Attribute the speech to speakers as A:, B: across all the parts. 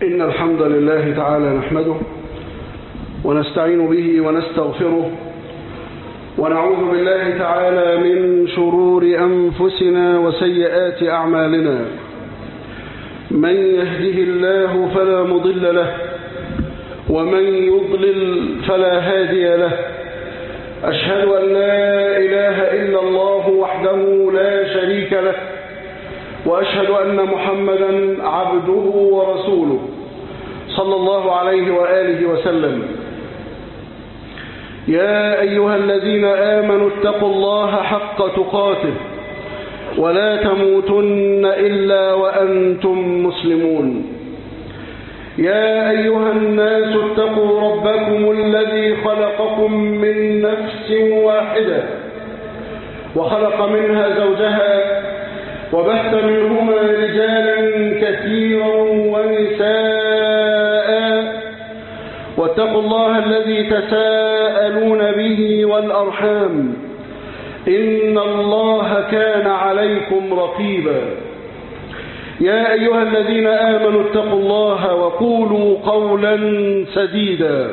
A: إن الحمد لله تعالى نحمده ونستعين به ونستغفره ونعوذ بالله تعالى من شرور أنفسنا وسيئات أعمالنا. من يهده الله فلا مضل له ومن يضلل فلا هادي له. أشهد أن لا إله إلا الله وحده لا شريك له، وأشهد أن محمدا عبده ورسوله صلى الله عليه وآله وسلم. يا أيها الذين آمنوا اتقوا الله حق تقاته ولا تموتن إلا وأنتم مسلمون. يا أيها الناس اتقوا ربكم الذي خلقكم من نفس واحدة وخلق منها زوجها وبث منهما رجالا كثيرا ونساء، واتقوا الله الذي تساءلون به والأرحام إن الله كان عليكم رقيبا. يا أيها الذين آمنوا اتقوا الله وقولوا قولا سديدا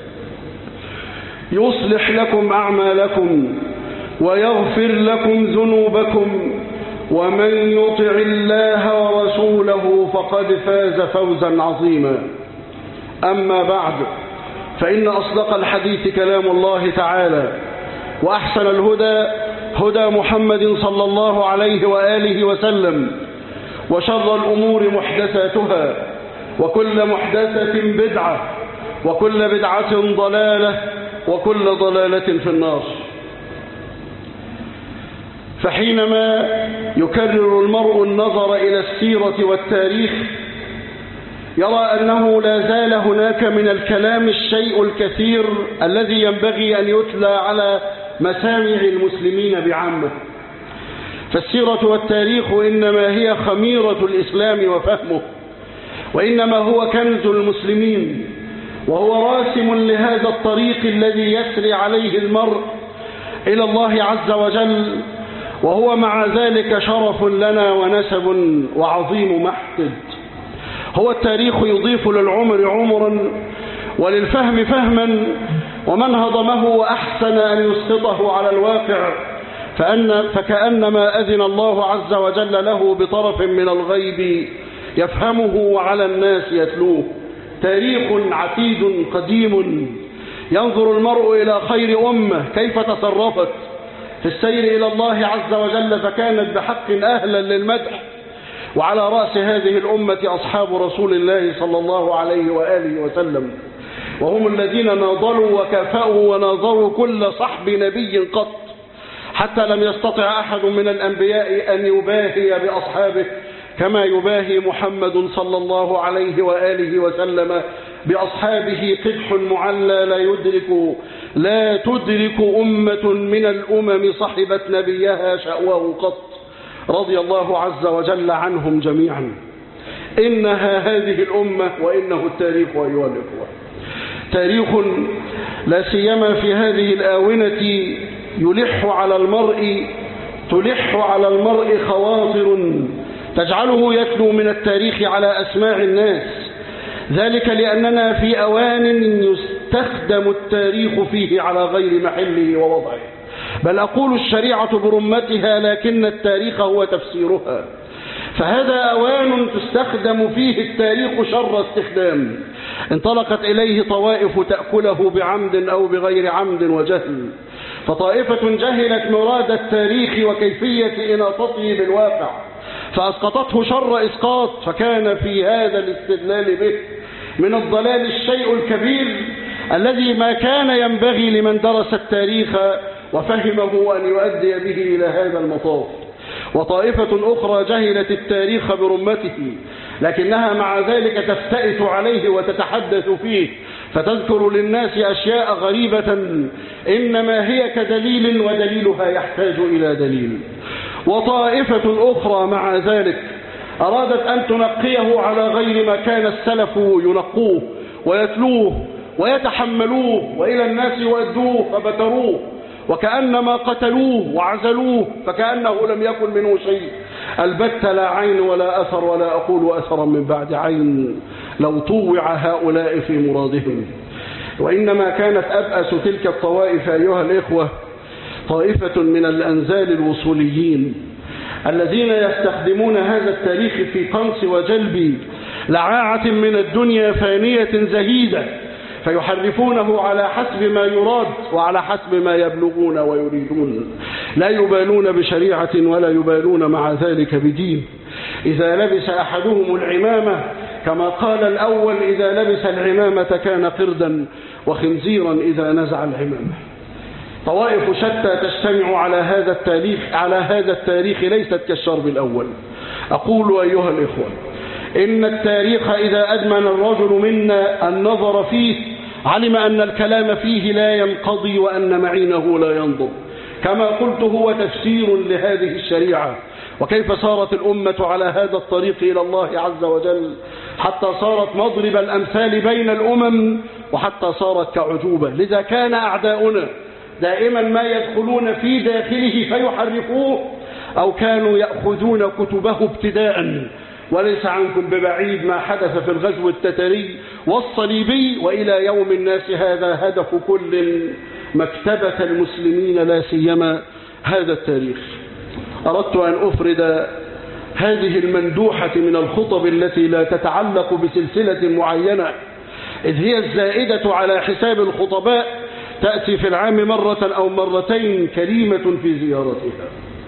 A: يصلح لكم أعمالكم ويغفر لكم ذنوبكم، ومن يطع الله ورسوله فقد فاز فوزا عظيما. أما بعد، فإن أصدق الحديث كلام الله تعالى، وأحسن الهدى هدى محمد صلى الله عليه وآله وسلم، وشر الأمور محدثاتها، وكل محدثة بدعة، وكل بدعة ضلالة، وكل ضلالة في النار. فحينما يكرر المرء النظر إلى السيرة والتاريخ يرى أنه لا زال هناك من الكلام الشيء الكثير الذي ينبغي أن يتلى على مسامع المسلمين بعامة. فالسيرة والتاريخ إنما هي خميرة الإسلام وفهمه، وإنما هو كنز المسلمين، وهو راسم لهذا الطريق الذي يسري عليه المرء إلى الله عز وجل، وهو مع ذلك شرف لنا ونسب وعظيم محتد. هو التاريخ يضيف للعمر عمرا وللفهم فهما، ومن هضمه وأحسن أن يسقطه على الواقع فكأنما أذن الله عز وجل له بطرف من الغيب يفهمه وعلى الناس يتلوه. تاريخ عتيد قديم ينظر المرء إلى خير أمة كيف تصرفت في السير إلى الله عز وجل، فكانت بحق أهلا للمدح. وعلى رأس هذه الأمة أصحاب رسول الله صلى الله عليه وآله وسلم، وهم الذين ناضلوا وكافأوا وناظروا كل صحب نبي قط، حتى لم يستطع أحد من الأنبياء أن يباهي بأصحابه كما يباهي محمد صلى الله عليه وآله وسلم بأصحابه. قدح معلى لا تدرك أمة من الأمم صحبت نبيها شأوه قط، رضي الله عز وجل عنهم جميعا. إنها هذه الأمة وإنه التاريخ أيها الإخوة. تاريخ لا سيما في هذه الآونة تلح على المرء خواطر تجعله يتلو من التاريخ على أسماع الناس، ذلك لأننا في أوان يستخدم التاريخ فيه على غير محله ووضعه، بل أقول الشريعة برمتها لكن التاريخ هو تفسيرها. فهذا أوان تستخدم فيه التاريخ شر استخدام، انطلقت إليه طوائف تأكله بعمد أو بغير عمد وجهل، فطائفة جهلت مراد التاريخ وكيفية إناطته بالواقع فأسقطته شر إسقاط، فكان في هذا الاستدلال به من الضلال الشيء الكبير الذي ما كان ينبغي لمن درس التاريخ وفهمه أن يؤدي به إلى هذا المطاف. وطائفة أخرى جهلت التاريخ برمته، لكنها مع ذلك تفتئت عليه وتتحدث فيه، فتذكر للناس أشياء غريبة إنما هي كدليل ودليلها يحتاج إلى دليل. وطائفة أخرى مع ذلك أرادت أن تنقيه على غير ما كان السلف ينقوه ويتلوه ويتحملوه وإلى الناس يؤدوه فبتروه، وكأنما قتلوه وعزلوه فكأنه لم يكن منه شيء. البت لا عين ولا أثر، ولا أقول أثرا من بعد عين. لو طوع هؤلاء في مرادهم. وإنما كانت أبأس تلك الطوائف أيها الإخوة طائفة من الأنزال الوصوليين الذين يستخدمون هذا التاريخ في قنص وجلب لعاعة من الدنيا فانية زهيدة، فيحرفونه على حسب ما يراد وعلى حسب ما يبلغون ويريدون، لا يبالون بشريعة ولا يبالون مع ذلك بدين. إذا لبس أحدهم العمامة كما قال الأول إذا لبس العمامة كان قردا وخنزيرا إذا نزع العمامة. طوائف شتى تجتمع على هذا التاريخ ليست كالشرب الأول. أقول أيها الإخوة إن التاريخ إذا أدمن الرجل منا النظر فيه علم أن الكلام فيه لا ينقضي وأن معينه لا ينضب. كما قلت هو تفسير لهذه الشريعة، وكيف صارت الأمة على هذا الطريق إلى الله عز وجل حتى صارت مضرب الأمثال بين الأمم وحتى صارت كعجوبة. لذا كان أعداؤنا دائما ما يدخلون في داخله فيحرفوه، أو كانوا يأخذون كتبه ابتداء. وليس عنكم ببعيد ما حدث في الغزو التتري والصليبي، وإلى يوم الناس هذا هدف كل مكتبة المسلمين لا سيما هذا التاريخ. أردت أن أفرد هذه المندوحة من الخطب التي لا تتعلق بسلسلة معينة، إذ هي الزائدة على حساب الخطباء تأتي في العام مرة أو مرتين كريمة في زيارتها.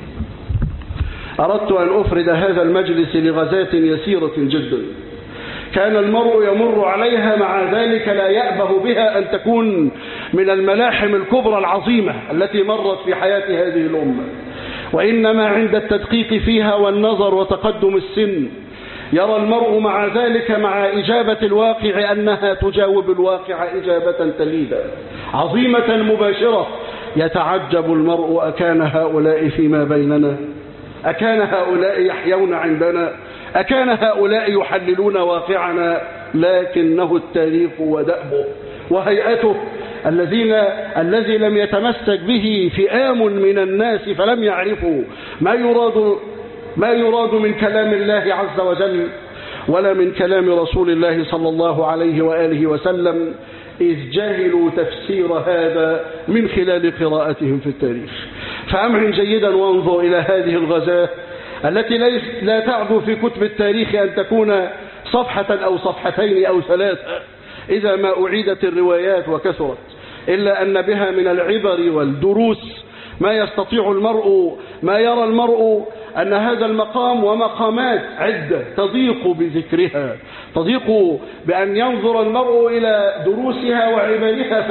A: أردت أن أفرد هذا المجلس لغزاة يسيرة جدا كان المرء يمر عليها، مع ذلك لا يأبه بها أن تكون من الملاحم الكبرى العظيمة التي مرت في حياة هذه الأمة. وإنما عند التدقيق فيها والنظر وتقدم السن يرى المرء مع ذلك مع إجابة الواقع أنها تجاوب الواقع إجابة تليدة عظيمة مباشرة. يتعجب المرء أكان هؤلاء فيما بيننا؟ أكان هؤلاء يحيون عندنا؟ أكان هؤلاء يحللون واقعنا؟ لكنه التاريخ ودأبه وهيئته الذي لم يتمسك به فئام من الناس فلم يعرفوا ما يراد من كلام الله عز وجل ولا من كلام رسول الله صلى الله عليه وآله وسلم، إذ جهلوا تفسير هذا من خلال قراءتهم في التاريخ. فأمعن جيدا وانظر إلى هذه الغزاة التي لا تعدو في كتب التاريخ أن تكون صفحة أو صفحتين أو ثلاثة إذا ما أعيدت الروايات وكثرت، إلا أن بها من العبر والدروس ما يرى المرء أن هذا المقام ومقامات عدة تضيق بذكرها، تضيق بأن ينظر المرء إلى دروسها وعبرها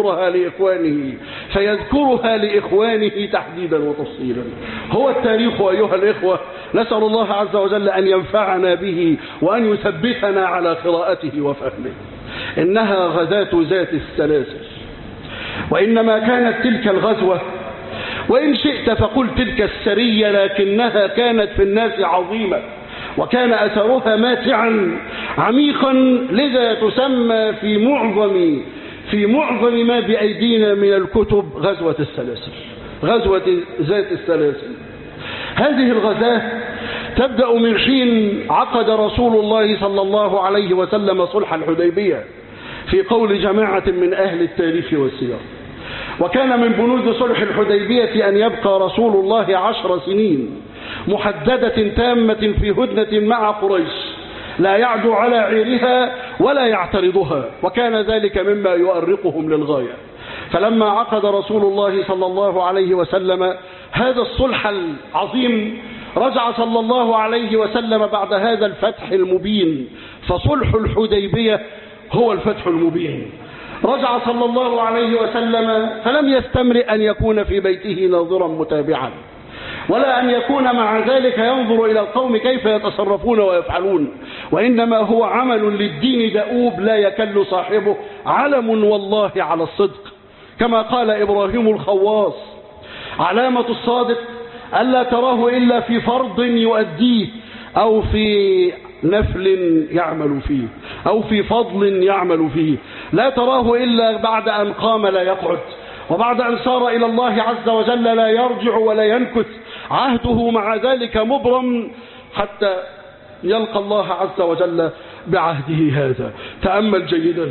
A: فيذكرها لإخوانه تحديدا وتفصيلا. هو التاريخ أيها الإخوة، نسأل الله عز وجل أن ينفعنا به وأن يثبتنا على قراءته وفهمه. إنها غزاة ذات السلاسل، وإنما كانت تلك الغزوة، وإن شئت فقل تلك السرية، لكنها كانت في الناس عظيمة وكان أثرها ماتعا عميقا، لذا تسمى في معظم ما بأيدينا من الكتب غزوة السلاسل، غزوة ذات السلاسل. هذه الغزاة تبدأ من حين عقد رسول الله صلى الله عليه وسلم صلح الحديبية في قول جماعة من أهل التاريخ والسير. وكان من بنود صلح الحديبية أن يبقى رسول الله 10 سنين محددة تامة في هدنة مع قريش، لا يعدو على عيرها ولا يعترضها، وكان ذلك مما يؤرقهم للغاية. فلما عقد رسول الله صلى الله عليه وسلم هذا الصلح العظيم رجع صلى الله عليه وسلم بعد هذا الفتح المبين، فصلح الحديبية هو الفتح المبين. رجع صلى الله عليه وسلم فلم يستمر أن يكون في بيته ناظرا متابعا، ولا أن يكون مع ذلك ينظر إلى القوم كيف يتصرفون ويفعلون، وإنما هو عمل للدين دؤوب لا يكل صاحبه، علم والله على الصدق. كما قال إبراهيم الخواص: علامة الصادق ألا تراه إلا في فرض يؤديه، أو في نفل يعمل فيه، أو في فضل يعمل فيه، لا تراه إلا بعد أن قام لا يقعد، وبعد أن صار إلى الله عز وجل لا يرجع ولا ينكث، عهده مع ذلك مبرم حتى يلقى الله عز وجل بعهده هذا. تأمل جيدا.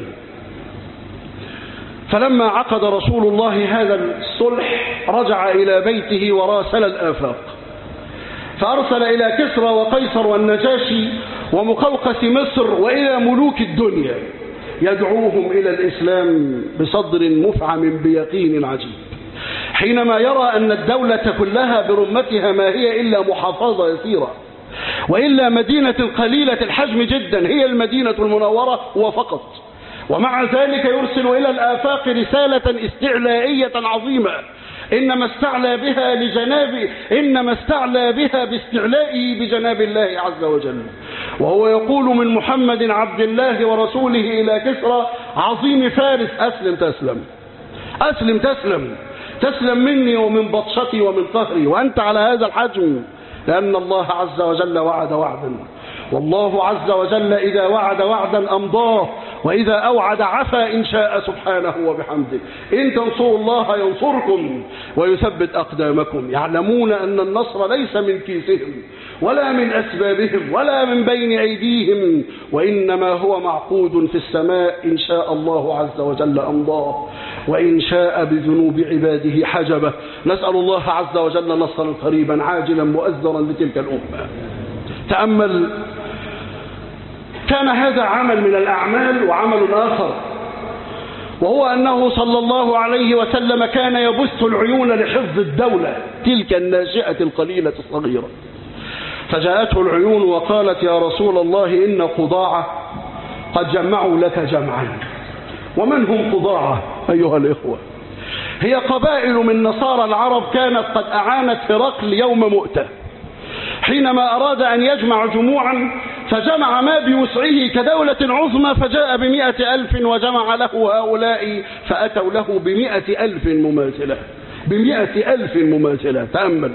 A: فلما عقد رسول الله هذا الصلح رجع إلى بيته وراسل الآفاق، فأرسل إلى كسرى وقيصر والنجاشي ومقوقس مصر وإلى ملوك الدنيا يدعوهم إلى الإسلام بصدر مفعم بيقين عجيب، حينما يرى أن الدولة كلها برمتها ما هي إلا محافظة يسيرة، وإلا مدينة قليلة الحجم جدا هي المدينة المنورة وفقط، ومع ذلك يرسل إلى الآفاق رسالة استعلائية عظيمة إنما استعلى بها باستعلائه بجناب الله عز وجل. وهو يقول من محمد عبد الله ورسوله إلى كسرى عظيم فارس: أسلم تسلم، أسلم تسلم، تسلم مني ومن بطشتي ومن قهري، وأنت على هذا الحجم، لأن الله عز وجل وعد وعدا، والله عز وجل إذا وعد وعدا أمضاه، وإذا أوعد عفا إن شاء سبحانه وبحمده. إن تنصروا الله ينصركم ويثبت أقدامكم. يعلمون أن النصر ليس من كيسهم ولا من أسبابهم ولا من بين أيديهم، وإنما هو معقود في السماء. إن شاء الله عز وجل أمضاه، وإن شاء بذنوب عباده حجبه. نسأل الله عز وجل نصرا قريبا عاجلا مؤزرا لتلك الأمة. تأمل، كان هذا عمل من الأعمال. وعمل آخر وهو أنه صلى الله عليه وسلم كان يبث العيون لحفظ الدولة تلك الناشئة القليلة الصغيرة. فجاءته العيون وقالت: يا رسول الله إن قضاعة قد جمعوا لك جمعا. ومن هم قضاعة أيها الإخوة؟ هي قبائل من نصارى العرب كانت قد أعانت هرقل يوم مؤتة حينما أراد أن يجمع جموعا، فجمع ما بوسعه كدولة عظمى، فجاء ب100,000 وجمع له هؤلاء فأتوا له ب100,000 مماثلة، ب100,000 مماثلة. تأمل.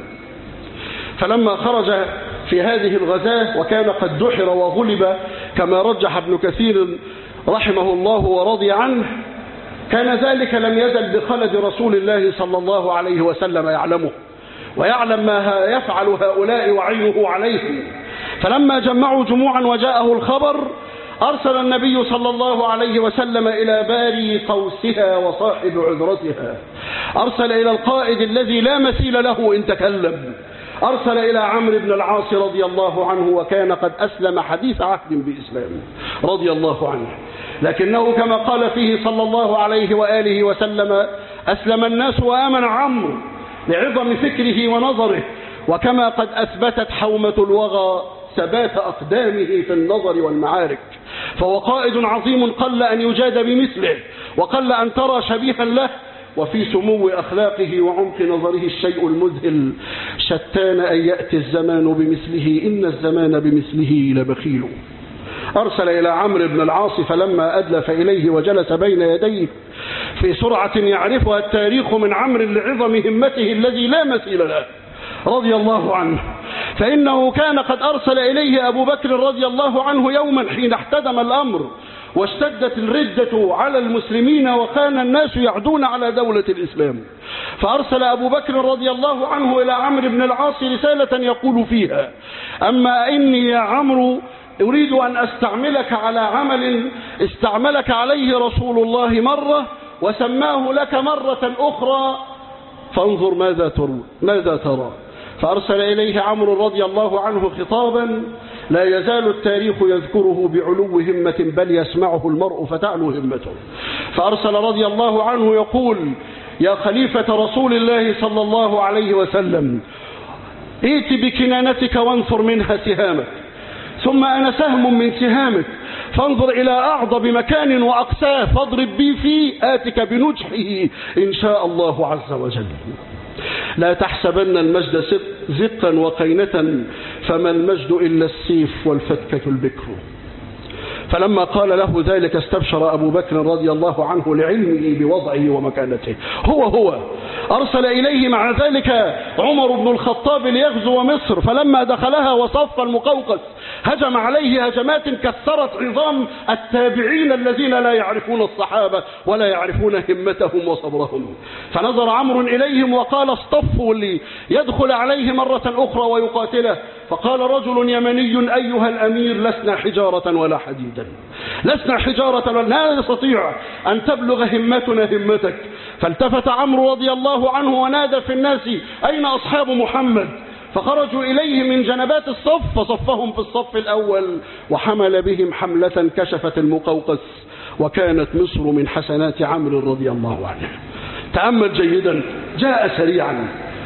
A: فلما خرج في هذه الغزاة وكان قد دحر وغلب كما رجح ابن كثير رحمه الله ورضي عنه، كان ذلك لم يزل بخلد رسول الله صلى الله عليه وسلم يعلمه، ويعلم ما يفعل هؤلاء وعينه عليهم. فلما جمعوا جموعا وجاءه الخبر، أرسل النبي صلى الله عليه وسلم إلى باري قوسها وصاحب عذرتها، أرسل إلى القائد الذي لا مثيل له إن تكلم، أرسل إلى عمرو بن العاص رضي الله عنه، وكان قد أسلم حديث عهد بإسلامه رضي الله عنه، لكنه كما قال فيه صلى الله عليه وآله وسلم: أسلم الناس وآمن عمرو لعظم فكره ونظره، وكما قد أثبتت حومة الوغى ثبات أقدامه في النظر والمعارك، فهو قائد عظيم قل أن يجاد بمثله، وقل أن ترى شبيها له، وفي سمو أخلاقه وعمق نظره الشيء المذهل. شتان أن يأتي الزمان بمثله، إن الزمان بمثله لبخيل. أرسل إلى عمرو بن العاص، فلما أدلف إليه وجلس بين يديه في سرعة يعرفها التاريخ من عمرو لعظم همته الذي لا مثيل له رضي الله عنه، فإنه كان قد أرسل إليه أبو بكر رضي الله عنه يوما حين احتدم الأمر واشتدت الردة على المسلمين وكان الناس يعدون على دولة الإسلام، فأرسل أبو بكر رضي الله عنه إلى عمرو بن العاص رسالة يقول فيها: أما إني يا عمرو أريد أن أستعملك على عمل استعملك عليه رسول الله مرة وسماه لك مرة أخرى، فانظر ماذا ترى. فأرسل إليه عمرو رضي الله عنه خطابا لا يزال التاريخ يذكره بعلو همة، بل يسمعه المرء فتعلو همته. فأرسل رضي الله عنه يقول: يا خليفة رسول الله صلى الله عليه وسلم، ائت بكنانتك وانثر منها سهامك، ثم أنا سهم من سهامك، فانظر إلى أعضب مكان وأقساه فاضرب بي فيه، آتك بنجحه إن شاء الله عز وجل. لا تحسبن المجد زقا وقينة، فما المجد إلا السيف والفتكة البكر. فلما قال له ذلك استبشر أبو بكر رضي الله عنه لعلمه بوضعه ومكانته. هو أرسل إليه مع ذلك عمر بن الخطاب ليغزو مصر، فلما دخلها وصف المقوقس هجم عليه هجمات كسرت عظام التابعين الذين لا يعرفون الصحابة ولا يعرفون همتهم وصبرهم. فنظر عمرو إليهم وقال: اصطفوا لي يدخل عليه مرة أخرى ويقاتله، فقال رجل يمني: أيها الأمير، لسنا حجارة ولا حديدا، لسنا حجارة لا نستطيع أن تبلغ همتنا همتك. فالتفت عمرو رضي الله عنه ونادى في الناس: أين أصحاب محمد؟ فخرجوا إليه من جنبات الصف فصفهم في الصف الأول، وحمل بهم حملة كشفت المقوقس، وكانت مصر من حسنات عمرو رضي الله عنه. تأمل جيدا، جاء سريعا،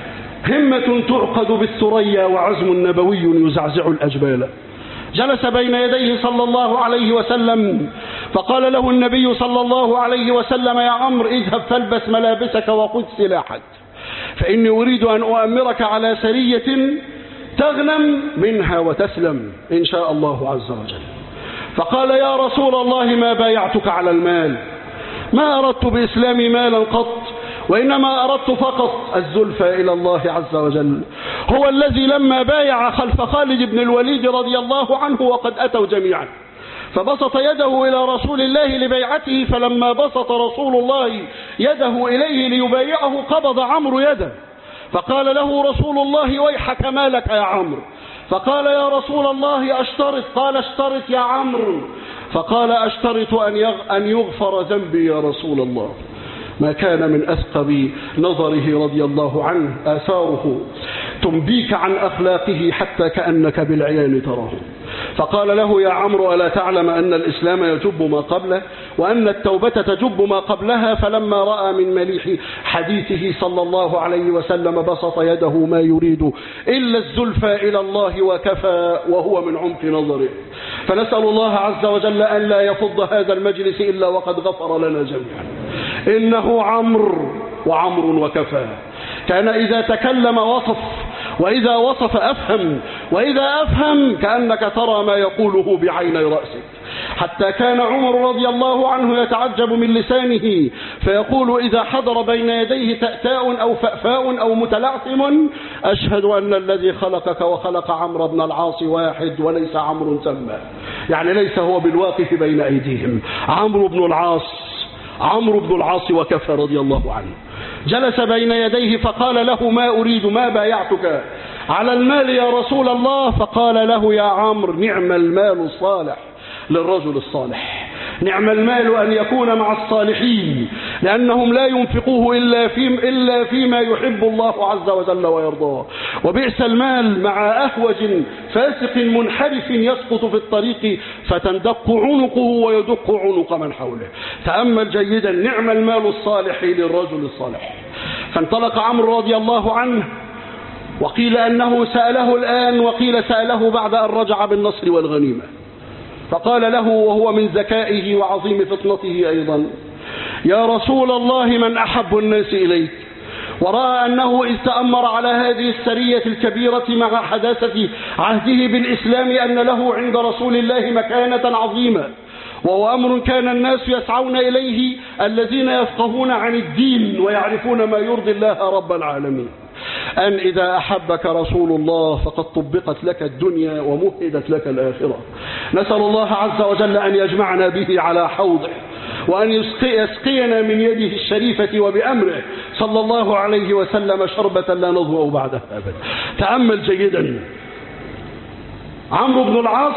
A: همة تعقد بالثريا وعزم نبوي يزعزع الأجبال. جلس بين يديه صلى الله عليه وسلم، فقال له النبي صلى الله عليه وسلم: يا عمرو، اذهب فالبس ملابسك وخذ سلاحك، فإني أريد أن أؤمرك على سرية تغنم منها وتسلم إن شاء الله عز وجل. فقال: يا رسول الله، ما بايعتك على المال، ما أردت بإسلامي مالا قط، وإنما أردت فقط الزلفى إلى الله عز وجل. هو الذي لما بايع خلف خالد بن الوليد رضي الله عنه وقد أتوا جميعا، فبسط يده إلى رسول الله لبيعته، فلما بسط رسول الله يده إليه ليبايعه قبض عمرو يده، فقال له رسول الله: ويحك مالك يا عمرو؟ فقال: يا رسول الله أشترط. قال: اشترط يا عمرو. فقال: أشترط أن يغفر ذنبي يا رسول الله. ما كان من أثقب نظره رضي الله عنه آثاره تنبيك عن أخلاقه حتى كأنك بالعيان تراه. فقال له: يا عمرو، ألا تعلم أن الإسلام يجب ما قبله، وأن التوبة تجب ما قبلها؟ فلما رأى من مليح حديثه صلى الله عليه وسلم بسط يده ما يريد إلا الزلفى إلى الله وكفى، وهو من عمق نظره. فنسأل الله عز وجل أن لا يفض هذا المجلس إلا وقد غفر لنا جميعا. إنه عمرو، وعمرو وكفى. كان إذا تكلم وصف، وإذا وصف أفهم، وإذا أفهم كأنك ترى ما يقوله بعيني رأسك. حتى كان عمر رضي الله عنه يتعجب من لسانه فيقول إذا حضر بين يديه تأتاء أو فأفاء أو متلعثم: أشهد أن الذي خلقك وخلق عمرو بن العاص واحد وليس عمرو سمى. يعني ليس هو بالواقف بين أيديهم، عمرو بن العاص وكفى رضي الله عنه. جلس بين يديه فقال له: ما أريد، ما بايعتك على المال يا رسول الله؟ فقال له: يا عمرو، نعم المال الصالح للرجل الصالح، نعم المال أن يكون مع الصالحين، لأنهم لا ينفقوه إلا فيما يحب الله عز وجل ويرضاه. وبئس المال مع أهوج فاسق منحرف يسقط في الطريق فتندق عنقه ويدق عنق من حوله. تأمل جيدا، نعم المال الصالح للرجل الصالح. فانطلق عمرو رضي الله عنه، وقيل أنه سأله الآن، وقيل سأله بعد أن رجع بالنصر والغنيمة. فقال له وهو من ذكائه وعظيم فطنته أيضا: يا رسول الله، من أحب الناس إليك؟ ورأى أنه إذ تأمر على هذه السرية الكبيرة مع حداثة عهده بالإسلام أن له عند رسول الله مكانة عظيمة، وهو أمر كان الناس يسعون إليه الذين يفقهون عن الدين ويعرفون ما يرضي الله رب العالمين، أن إذا أحبك رسول الله فقد طبقت لك الدنيا ومهدت لك الآخرة. نسأل الله عز وجل أن يجمعنا به على حوضه، وأن يسقينا من يده الشريفة وبأمره صلى الله عليه وسلم شربة لا نضوء بعدها أبدا. تأمل جيدا، عمرو بن العاص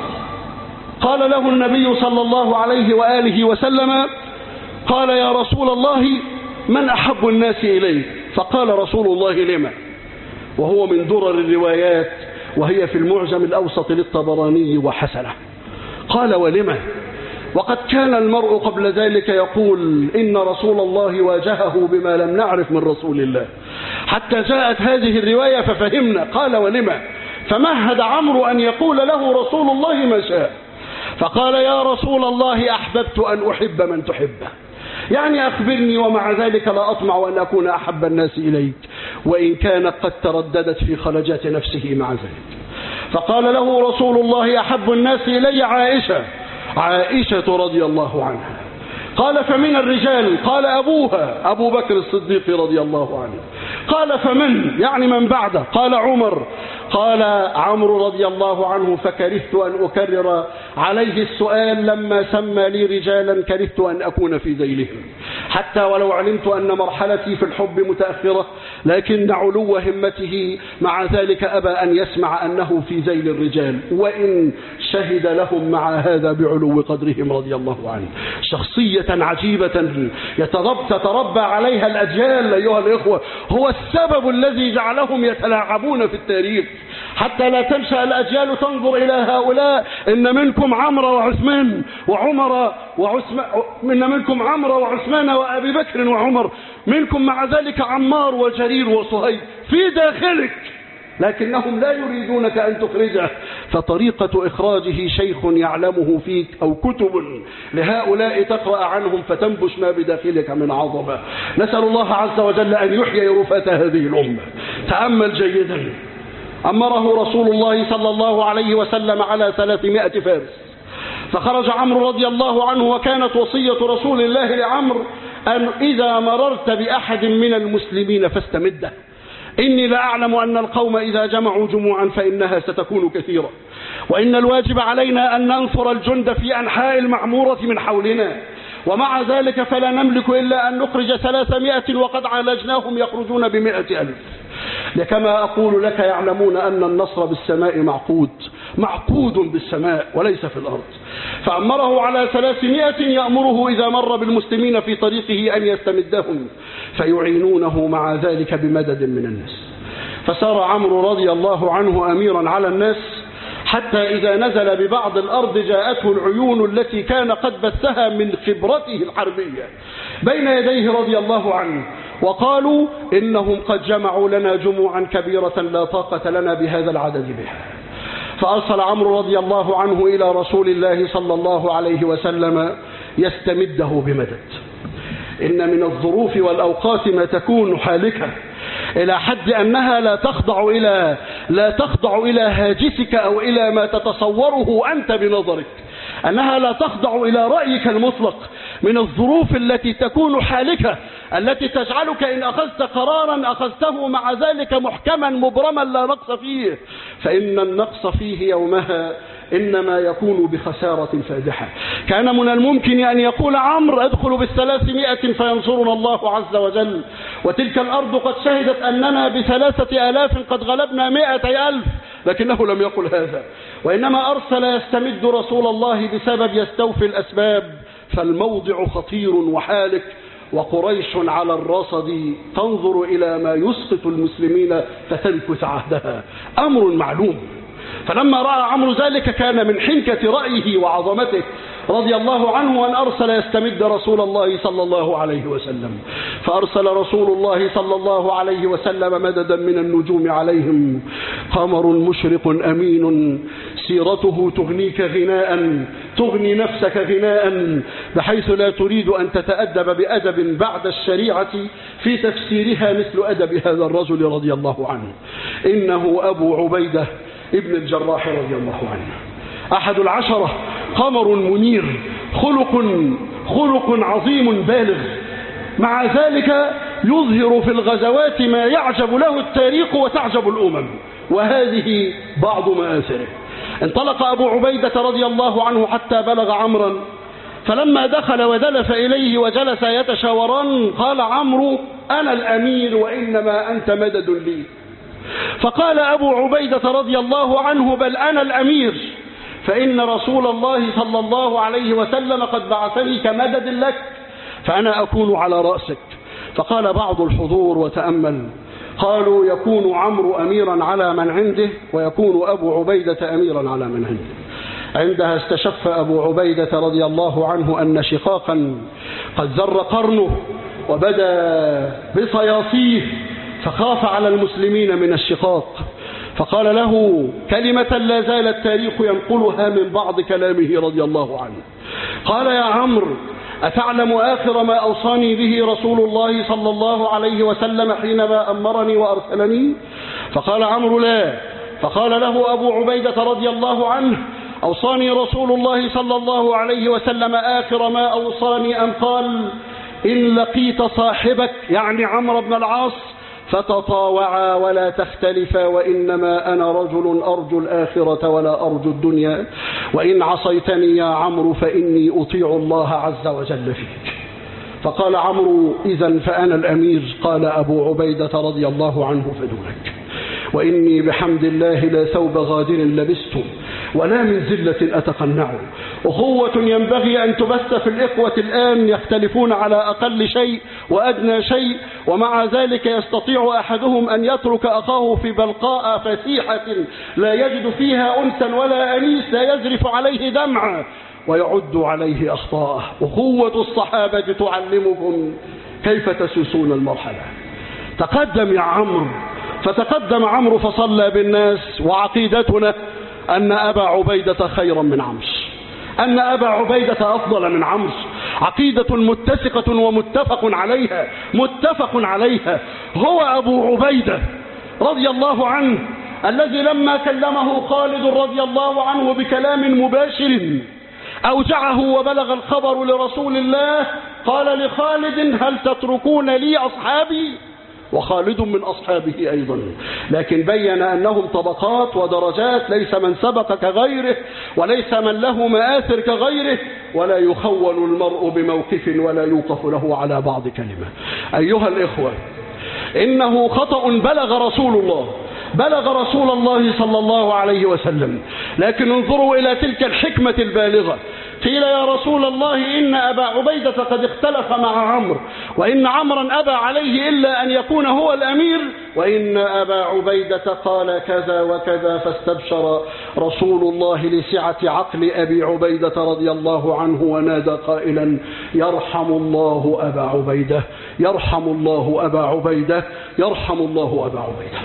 A: قال له النبي صلى الله عليه وآله وسلم، قال: يا رسول الله، من أحب الناس إليك؟ فقال رسول الله: لما؟ وهو من درر الروايات، وهي في المعجم الأوسط للطبراني وحسنه. قال: ولما؟ وقد كان المرء قبل ذلك يقول إن رسول الله واجهه بما لم نعرف من رسول الله، حتى جاءت هذه الرواية ففهمنا. قال: ولما؟ فمهد عمرو أن يقول له رسول الله ما شاء. فقال: يا رسول الله، أحببت أن أحب من تحبه، يعني أخبرني، ومع ذلك لا أطمع أن أكون أحب الناس إليك، وإن كانت قد ترددت في خلجات نفسه مع ذلك. فقال له رسول الله: أحب الناس إلي عائشة رضي الله عنها. قال: فمن الرجال؟ قال: أبوها أبو بكر الصديق رضي الله عنه. قال: فمن؟ يعني من بعده؟ قال: عمر. قال عمرو رضي الله عنه: فكرهت أن أكرر عليه السؤال، لما سمى لي رجالا كرهت أن أكون في ذيلهم، حتى ولو علمت أن مرحلتي في الحب متأخرة، لكن علو همته مع ذلك أبى أن يسمع أنه في ذيل الرجال، وإن شهد لهم مع هذا بعلو قدرهم رضي الله عنه. شخصية عجيبة تتربى عليها الأجيال أيها الإخوة، هو السبب الذي جعلهم يتلاعبون في التاريخ، حتى لا تنشأ الأجيال تنظر إلى هؤلاء إن منكم عمرو وعثمان وعمر وعثمان، إن منكم عمرو وعثمان وأبي بكر وعمر، منكم مع ذلك عمار وجرير وصهيب في داخلك، لكنهم لا يريدونك أن تخرجه. فطريقة إخراجه شيخ يعلمه فيك أو كتب لهؤلاء تقرأ عنهم فتنبش ما بداخلك من عظمة. نسأل الله عز وجل أن يحيي رفات هذه الأمة. تأمل جيدا، أمره رسول الله صلى الله عليه وسلم على 300 فارس، فخرج عمرو رضي الله عنه، وكانت وصية رسول الله لعمرو أن إذا مررت بأحد من المسلمين فاستمده، إني لأعلم أن القوم إذا جمعوا جموعا فإنها ستكون كثيرة، وإن الواجب علينا أن ننصر الجند في أنحاء المعمورة من حولنا، ومع ذلك فلا نملك إلا أن نخرج 300 وقد عالجناهم يخرجون ب100,000. لكما أقول لك يعلمون أن النصر بالسماء معقود بالسماء وليس في الأرض. فأمره على 300 يأمره إذا مر بالمسلمين في طريقه أن يستمدهم فيعينونه مع ذلك بمدد من الناس. فسار عمرو رضي الله عنه أميرا على الناس، حتى إذا نزل ببعض الأرض جاءته العيون التي كان قد بثها من خبرته الحربية بين يديه رضي الله عنه، وقالوا إنهم قد جمعوا لنا جموعا كبيرة لا طاقة لنا بهذا العدد بها. فأرسل عمرو رضي الله عنه إلى رسول الله صلى الله عليه وسلم يستمده بمدد. إن من الظروف والأوقات ما تكون حالكة إلى حد أنها لا تخضع إلى هاجسك أو إلى ما تتصوره أنت بنظرك، أنها لا تخضع إلى رأيك المطلق. من الظروف التي تكون حالكة التي تجعلك إن أخذت قرارا أخذته مع ذلك محكما مبرما لا نقص فيه، فإن النقص فيه يومها إنما يكون بخسارة فادحة. كان من الممكن أن يقول عمرو ادخلوا بال300 فينصرنا الله عز وجل، وتلك الأرض قد شهدت أننا ب3,000 قد غلبنا 100,000، لكنه لم يقل هذا، وإنما أرسل يستمد رسول الله بسبب يستوفي الأسباب. فالموضع خطير وحالك، وقريش على الرصد تنظر إلى ما يسقط المسلمين فتنكث عهدها، أمر معلوم. فلما رأى عمرو ذلك كان من حنكة رأيه وعظمته رضي الله عنه أن أرسل يستمد رسول الله صلى الله عليه وسلم. فأرسل رسول الله صلى الله عليه وسلم مددا من النجوم عليهم، قمر مشرق أمين سيرته تغنيك غناء، تغني نفسك غناء، بحيث لا تريد أن تتأدب بأدب بعد الشريعة في تفسيرها مثل أدب هذا الرجل رضي الله عنه. إنه أبو عبيدة ابن الجراح رضي الله عنه، أحد العشرة، قمر منير، خلق عظيم بالغ، مع ذلك يظهر في الغزوات ما يعجب له التاريخ وتعجب الأمم، وهذه بعض مآثره. انطلق أبو عبيدة رضي الله عنه حتى بلغ عمرا، فلما دخل ودلف إليه وجلس يتشاوران قال عمرو أنا الأمير وإنما أنت مدد لي. فقال أبو عبيدة رضي الله عنه بل أنا الأمير، فإن رسول الله صلى الله عليه وسلم قد بعثني كمدد لك، فأنا أكون على رأسك. فقال بعض الحضور وتأمل، قالوا يكون عمرو أميرا على من عنده، ويكون أبو عبيدة أميرا على من عنده. عندها استشف أبو عبيدة رضي الله عنه أن شقاقا قد زر قرنه وبدأ بصياصيه، فخاف على المسلمين من الشقاق، فقال له كلمة لا زال التاريخ ينقلها من بعض كلامه رضي الله عنه. قال يا عمرو أتعلم آخر ما أوصاني به رسول الله صلى الله عليه وسلم حينما أمرني وأرسلني؟ فقال عمرو لا. فقال له أبو عبيدة رضي الله عنه أوصاني رسول الله صلى الله عليه وسلم آخر ما أوصاني أن قال إن لقيت صاحبك يعني عمرو بن العاص فتطاوعا ولا تختلفا، وإنما أنا رجل أرجو الآخرة ولا أرجو الدنيا، وإن عصيتني يا عمرو فإني أطيع الله عز وجل فيك. فقال عمرو: إذن فأنا الأمير. قال أبو عبيدة رضي الله عنه: فدونك، وإني بحمد الله لا ثوب غادر لبسته ولا من زلة أتقنع. أخوة ينبغي أن تبث في الإخوة الآن يختلفون على أقل شيء وأدنى شيء، ومع ذلك يستطيع أحدهم أن يترك أخاه في بلقاء فسيحة لا يجد فيها أنسا ولا أنيس، لا يزرف عليه دمعا ويعد عليه أخطاءه. أخوة الصحابة تعلمكم كيف تسوسون المرحلة. تقدم يا عمرو. فتقدم عمرو فصلى بالناس، وعقيدتنا أن أبا عبيدة خيرا من عمرو، أن أبا عبيدة أفضل من عمرو. عقيدة متسقة ومتفق عليها، متفق عليها. هو أبو عبيدة رضي الله عنه الذي لما كلمه خالد رضي الله عنه بكلام مباشر أوجعه وبلغ الخبر لرسول الله، قال لخالد: هل تتركون لي أصحابي؟ وخالد من أصحابه أيضا، لكن بين أنهم طبقات ودرجات، ليس من سبق كغيره وليس من له مآثر كغيره، ولا يخول المرء بموقف ولا يوقف له على بعض كلمة. أيها الإخوة، إنه خطأ بلغ رسول الله صلى الله عليه وسلم، لكن انظروا إلى تلك الحكمة البالغة. قيل: يا رسول الله، إن أبا عبيدة قد اختلف مع عمرو، وإن عمرا أبى عليه إلا أن يكون هو الأمير، وإن أبا عبيدة قال كذا وكذا. فاستبشر رسول الله لسعة عقل أبي عبيدة رضي الله عنه ونادى قائلا: يرحم الله أبا عبيدة، يرحم الله أبا عبيدة، يرحم الله أبا عبيدة.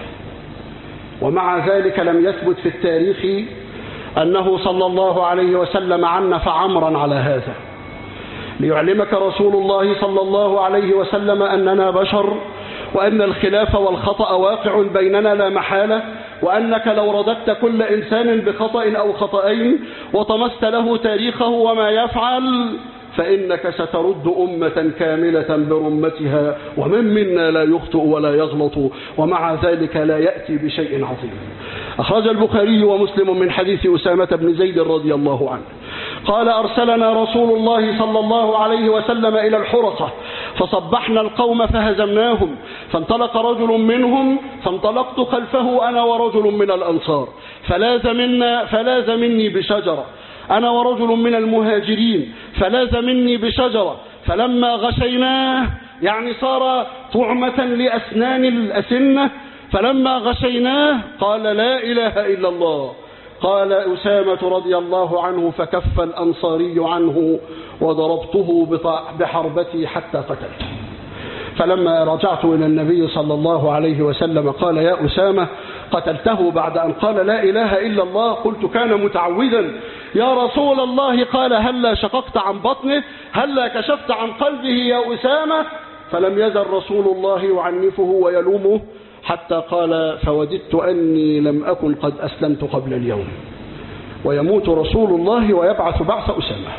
A: ومع ذلك لم يثبت في التاريخ أنه صلى الله عليه وسلم عنف عمرا على هذا، ليعلمك رسول الله صلى الله عليه وسلم أننا بشر، وأن الخلاف والخطأ واقع بيننا لا محالة، وأنك لو رددت كل إنسان بخطأ أو خطأين وطمست له تاريخه وما يفعل، فإنك سترد أمة كاملة برمتها، ومن منا لا يخطئ ولا يغلط، ومع ذلك لا يأتي بشيء عظيم. أخرج البخاري ومسلم من حديث أسامة بن زيد رضي الله عنه قال: أرسلنا رسول الله صلى الله عليه وسلم إلى الحرقة، فصبحنا القوم فهزمناهم، فانطلق رجل منهم فانطلقت خلفه أنا ورجل من الأنصار، فلاذ مني بشجرة، أنا ورجل من المهاجرين فلاذ مني بشجرة، فلما غشيناه، يعني صار طعمة لأسنان الأسنة، فلما غشيناه قال: لا إله إلا الله. قال أسامة رضي الله عنه: فكف الأنصاري عنه وضربته بحربتي حتى قتلته. فلما رجعت إلى النبي صلى الله عليه وسلم قال: يا أسامة، قتلته بعد أن قال لا إله إلا الله؟ قلت: كان متعوذا يا رسول الله. قال: هلا شققت عن بطنه؟ هلا كشفت عن قلبه يا أسامة؟ فلم يزل رسول الله يعنفه ويلومه حتى قال: فوددت أني لم أكن قد أسلمت قبل اليوم. ويموت رسول الله ويبعث بعث أسامة،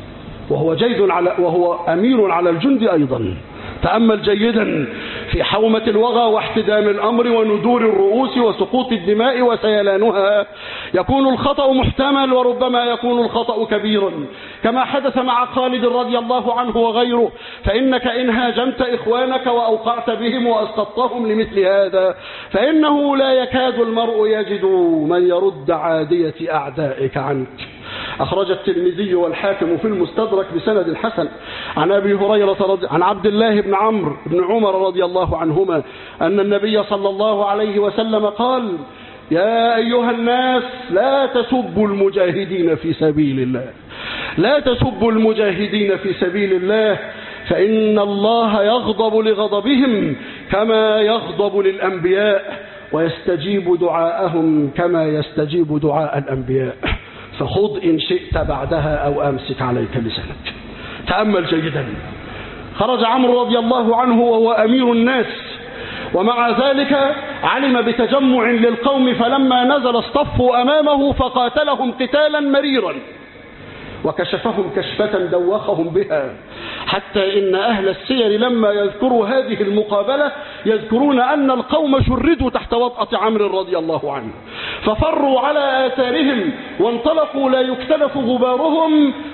A: وهو أمير على الجند أيضا. تأمل جيدا في حومة الوغى واحتدام الأمر وندور الرؤوس وسقوط الدماء وسيلانها. يكون الخطأ محتمل، وربما يكون الخطأ كبيرا، كما حدث مع خالد رضي الله عنه وغيره. فإنك إن هاجمت إخوانك وأوقعت بهم وأسقطتهم لمثل هذا، فإنه لا يكاد المرء يجد من يرد عادية أعدائك عنك. أخرج الترمذي والحاكم في المستدرك بسند الحسن عن أبي هريرة عن عبد الله بن عمرو بن عمر رضي الله عنهما أن النبي صلى الله عليه وسلم قال: يا أيها الناس، لا تسبوا المجاهدين في سبيل الله، لا تسبوا المجاهدين في سبيل الله، فإن الله يغضب لغضبهم كما يغضب للأنبياء، ويستجيب دعاءهم كما يستجيب دعاء الأنبياء، فخذ إن شئت بعدها أو أمسك عليك لسانك. تأمل جيدا. خرج عمرو رضي الله عنه وهو أمير الناس، ومع ذلك علم بتجمع للقوم، فلما نزل اصطفوا أمامه فقاتلهم قتالا مريرا، وكشفهم كشفة دوخهم بها، حتى إن أهل السير لما يذكروا هذه المقابلة يذكرون أن القوم شردوا تحت وطأة عمرو رضي الله عنه، ففروا على آثارهم وانطلقوا لا يكتلف غبارهم،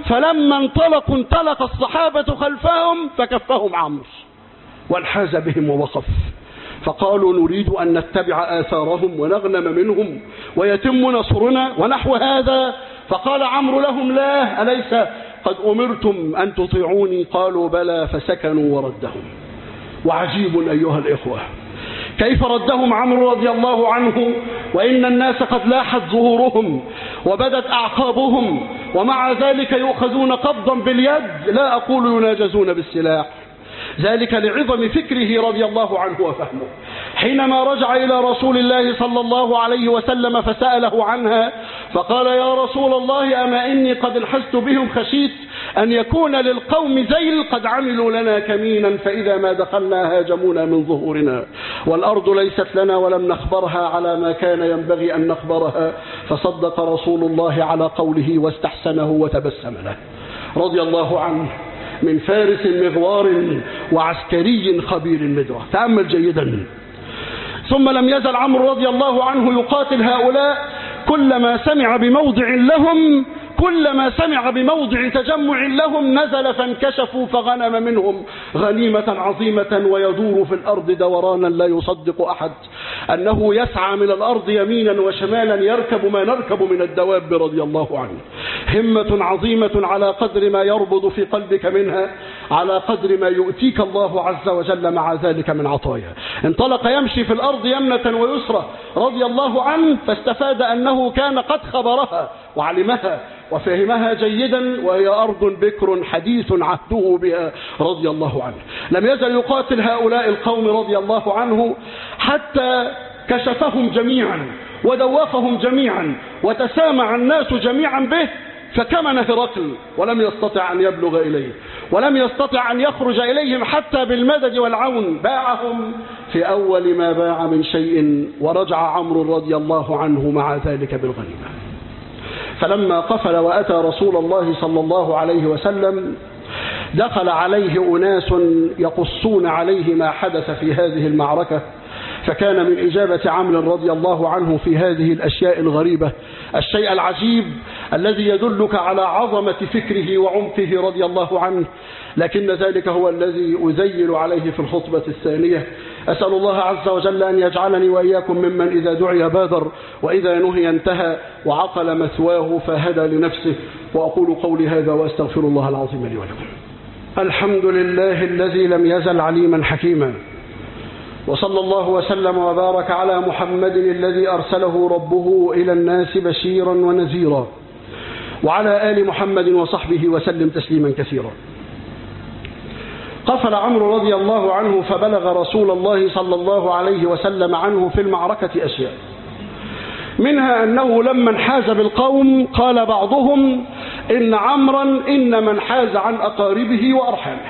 A: فلما انطلقوا انطلق الصحابة خلفهم فكفهم عمرو وانحاز بهم ووقف، فقالوا نريد أن نتبع آثارهم ونغنم منهم ويتم نصرنا ونحو هذا. فقال عمرو لهم لا، أليس قد أمرتم أن تطيعوني؟ قالوا بلى، فسكنوا وردهم. وعجيب أيها الإخوة كيف ردهم عمرو رضي الله عنه وإن الناس قد لاحت ظهورهم وبدت أعقابهم، ومع ذلك يؤخذون قبضا باليد، لا أقول يناجزون بالسلاح. ذلك لعظم فكره رضي الله عنه وفهمه. حينما رجع إلى رسول الله صلى الله عليه وسلم فسأله عنها فقال يا رسول الله أما إني قد انحزت بهم، خشيت أن يكون للقوم ذيل قد عملوا لنا كمينا، فإذا ما دخلنا هاجمونا من ظهورنا، والأرض ليست لنا ولم نخبرها على ما كان ينبغي أن نخبرها. فصدق رسول الله على قوله واستحسنه وتبسم له رضي الله عنه، من فارس مغوار وعسكري خبير مدرة. تأمل جيدا. ثم لم يزل عمرو رضي الله عنه يقاتل هؤلاء، كلما سمع بموضع تجمع لهم نزل فانكشفوا فغنم منهم غنيمة عظيمة، ويدور في الأرض دورانا لا يصدق أحد أنه يسعى من الأرض يمينا وشمالا يركب ما نركب من الدواب رضي الله عنه. همة عظيمة على قدر ما يربض في قلبك منها، على قدر ما يؤتيك الله عز وجل مع ذلك من عطايا. انطلق يمشي في الأرض يمنة ويسرى رضي الله عنه، فاستفاد أنه كان قد خبرها وعلمها وفهمها جيدا، وهي أرض بكر حديث عهده بها رضي الله عنه. لم يزل يقاتل هؤلاء القوم رضي الله عنه حتى كشفهم جميعا ودوخهم جميعا وتسامع الناس جميعا به، فكمن هرقل ولم يستطع أن يبلغ إليه ولم يستطع أن يخرج إليهم حتى بالمدد والعون. باعهم في أول ما باع من شيء، ورجع عمرو رضي الله عنه مع ذلك بالغنيمة. فلما قفل وأتى رسول الله صلى الله عليه وسلم دخل عليه أناس يقصون عليه ما حدث في هذه المعركة، فكان من إجابة عمرو رضي الله عنه في هذه الأشياء الغريبة الشيء العجيب الذي يدلك على عظمة فكره وعمقه رضي الله عنه، لكن ذلك هو الذي أزيل عليه في الخطبة الثانية. أسأل الله عز وجل أن يجعلني وإياكم ممن إذا دعي بادر وإذا نهي انتهى وعقل مثواه فهدى لنفسه. وأقول قولي هذا وأستغفر الله العظيم لي ولكم. الحمد لله الذي لم يزل عليما حكيما، وصلى الله وسلم وبارك على محمد الذي أرسله ربه إلى الناس بشيرا ونذيرا، وعلى آل محمد وصحبه وسلم تسليما كثيرا. قفل عمرو رضي الله عنه فبلغ رسول الله صلى الله عليه وسلم عنه في المعركة أشياء، منها أنه لما انحاز بالقوم قال بعضهم إن عمرا إنما انحاز عن أقاربه وأرحامه،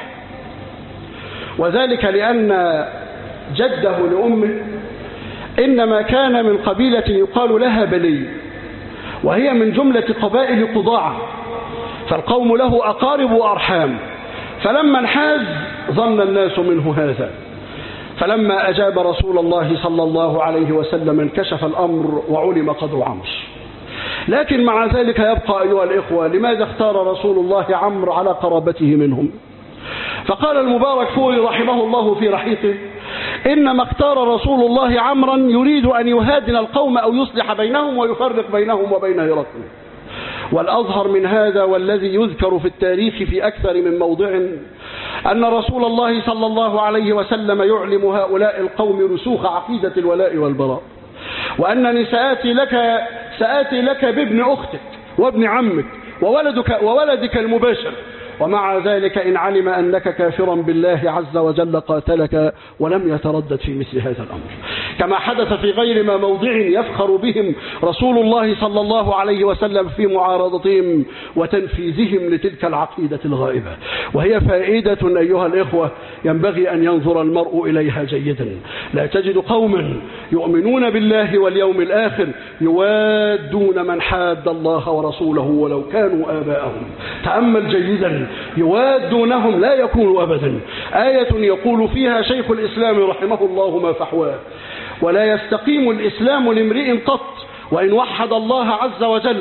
A: وذلك لأن جده لأمه إنما كان من قبيلة يقال لها بلي، وهي من جملة قبائل قضاعة، فالقوم له أقارب وأرحام، فلما انحاز ظن الناس منه هذا. فلما أجاب رسول الله صلى الله عليه وسلم انكشف الأمر وعلم قدر عمرو. لكن مع ذلك يبقى أيها الإخوة لماذا اختار رسول الله عمرو على قرابته منهم؟ فقال المبارك فوري رحمه الله في رحيقه إنما اختار رسول الله عمرا يريد أن يهادن القوم أو يصلح بينهم ويفرق بينهم وبين هرقل. والأظهر من هذا والذي يذكر في التاريخ في أكثر من موضع أن رسول الله صلى الله عليه وسلم يعلم هؤلاء القوم رسوخ عقيدة الولاء والبراء، وأنني سآتي لك بابن أختك وابن عمك وولدك المباشر، ومع ذلك إن علم أنك كافرا بالله عز وجل قاتلك ولم يتردد في مثل هذا الأمر، كما حدث في غير ما موضع يفخر بهم رسول الله صلى الله عليه وسلم في معارضتهم وتنفيذهم لتلك العقيدة الغائبة. وهي فائدة أيها الإخوة ينبغي أن ينظر المرء إليها جيدا. لا تجد قوما يؤمنون بالله واليوم الآخر يوادون من حاد الله ورسوله ولو كانوا آباءهم. تأمل جيدا، يوادونهم لا يكون أبدا. آية يقول فيها شيخ الإسلام رحمه الله ما فحواه: ولا يستقيم الإسلام لامرئ قط وإن وحد الله عز وجل،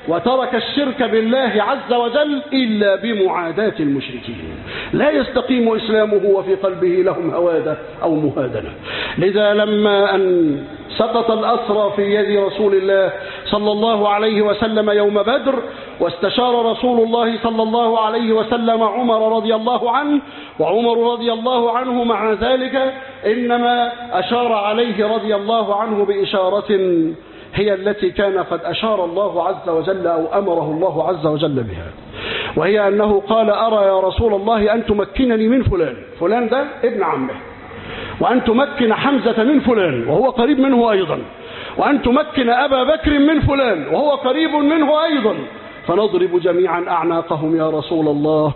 A: وترك الشرك بالله عز وجل إلا بمعاداة المشركين. لا يستقيم إسلامه وفي قلبه لهم هوادة أو مهادنة. لذا لما أن سقط الأسرى في يد رسول الله صلى الله عليه وسلم يوم بدر، واستشار رسول الله صلى الله عليه وسلم عمر رضي الله عنه، وعمر رضي الله عنه مع ذلك إنما أشار عليه رضي الله عنه بإشارة هي التي كان قد أشار الله عز وجل أو أمره الله عز وجل بها، وهي أنه قال: أرى يا رسول الله أن تمكنني من فلان، فلان ده ابن عمه، وأن تمكن حمزة من فلان وهو قريب منه أيضا، وأن تمكن أبا بكر من فلان وهو قريب منه أيضا، فنضرب جميعا أعناقهم يا رسول الله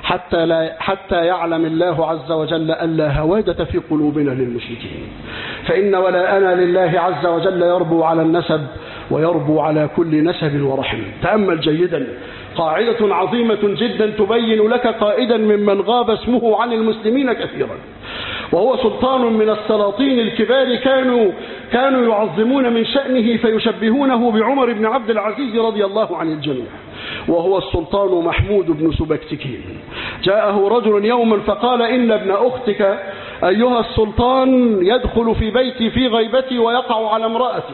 A: حتى يعلم الله عز وجل ألا هوادة في قلوبنا للمشركين، فإن ولاءنا لله عز وجل يربو على النسب ويربو على كل نسب ورحم. تأمل جيدا قاعدة عظيمة جدا تبين لك قائدا ممن غاب اسمه عن المسلمين كثيرا، وهو سلطان من السلاطين الكبار كانوا يعظمون من شأنه فيشبهونه بعمر بن عبد العزيز رضي الله عن الجميع، وهو السلطان محمود بن سبكتكين. جاءه رجل يوما فقال: إن ابن أختك أيها السلطان يدخل في بيتي في غيبتي ويقع على امرأتي،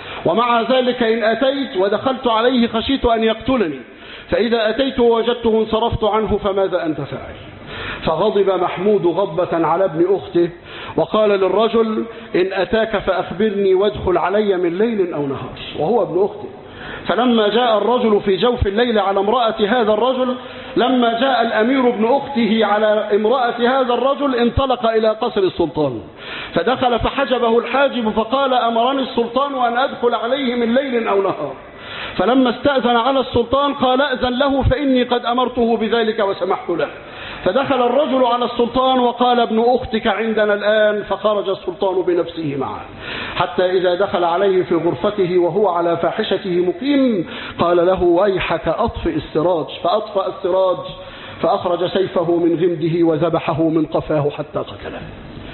A: ومع ذلك إن أتيت ودخلت عليه خشيت أن يقتلني، فإذا أتيت ووجدته انصرفت عنه، فماذا أنت فاعل؟ فغضب محمود غضبة على ابن أخته وقال للرجل: إن أتاك فأخبرني وادخل علي من ليل أو نهار، وهو ابن أخته. فلما جاء الرجل في جوف الليل على امرأة هذا الرجل، لما جاء الأمير ابن أخته على امرأة هذا الرجل، انطلق إلى قصر السلطان، فدخل فحجبه الحاجب فقال: أمرني السلطان أن أدخل عليه من ليل أو نهار. فلما استأذن على السلطان قال: أذن له فإني قد أمرته بذلك وسمحت له. فدخل الرجل على السلطان وقال: ابن أختك عندنا الآن. فخرج السلطان بنفسه معه، حتى إذا دخل عليه في غرفته وهو على فاحشته مقيم قال له: ويحك أطفئ السراج. فأطفأ السراج فأخرج سيفه من غمده وذبحه من قفاه حتى قتله.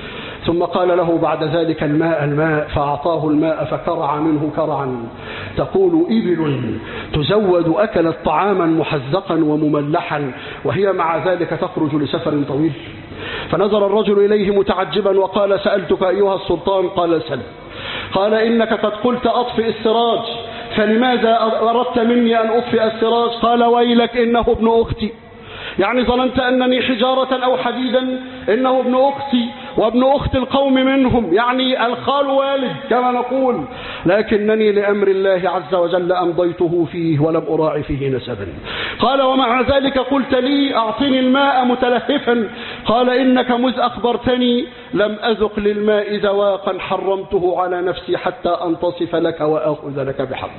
A: ثم قال له بعد ذلك: الماء، فأعطاه الماء فكرع منه كرعا تقول إبل تزود أكلت طعاما محزقا ومملحا وهي مع ذلك تخرج لسفر طويل. فنظر الرجل إليه متعجبا وقال: سألتك أيها السلطان. قال: سل. قال: إنك قد قلت أطفئ السراج، فلماذا أردت مني أن أطفئ السراج؟ قال: ويلك إنه ابن أختي، يعني ظننت أنني حجارة أو حديدا؟ إنه ابن أختي وابن أخت القوم منهم، يعني الخال والد كما نقول، لكنني لأمر الله عز وجل أمضيته فيه ولم أراعي فيه نسبا. قال: ومع ذلك قلت لي أعطني الماء متلهفا. قال: إنك مذ أخبرتني لم أذق للماء ذواقا حرمته على نفسي حتى أنتصف لك وأخذ لك بحق.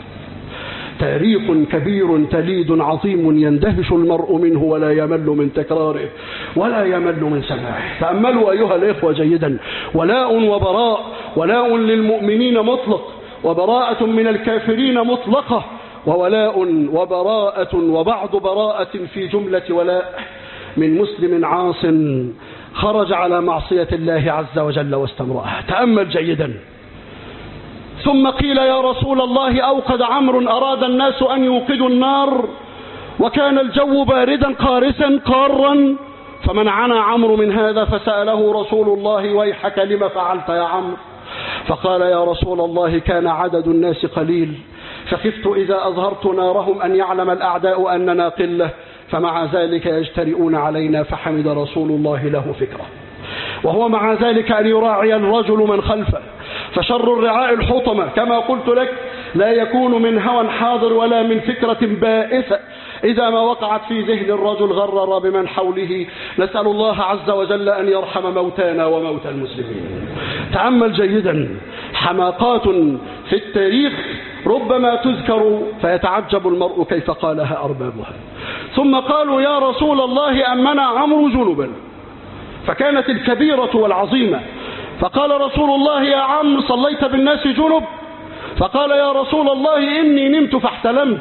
A: تاريخ كبير تليد عظيم يندهش المرء منه ولا يمل من تكراره ولا يمل من سماعه. تأملوا أيها الإخوة جيدا: ولاء وبراء، ولاء للمؤمنين مطلق، وبراءة من الكافرين مطلقة، وولاء وبراءة وبعض براءة في جملة ولاء من مسلم عاص خرج على معصية الله عز وجل واستمرأها. تأمل جيدا. ثم قيل: يا رسول الله أوقد عمرو، أراد الناس أن يوقدوا النار وكان الجو باردا قارسا قارا، فمنعنا عمرو من هذا. فسأله رسول الله: ويحك لما فعلت يا عمرو؟ فقال: يا رسول الله كان عدد الناس قليل، فخفت إذا أظهرت نارهم أن يعلم الأعداء أننا قلة، فمع ذلك يجترئون علينا. فحمد رسول الله له فكرة، وهو مع ذلك أن يراعي الرجل من خلفه، فشر الرعاء الحطمة كما قلت لك لا يكون من هوى حاضر ولا من فكرة بائسة إذا ما وقعت في ذهن الرجل غرر بمن حوله. نسأل الله عز وجل أن يرحم موتانا وموتى المسلمين. تأمل جيدا حماقات في التاريخ ربما تذكر فيتعجب المرء كيف قالها أربابها. ثم قالوا: يا رسول الله أمنا عمرو جنبا، فكانت الكبيرة والعظيمة. فقال رسول الله: يا عم صليت بالناس جنب؟ فقال: يا رسول الله إني نمت فاحتلمت،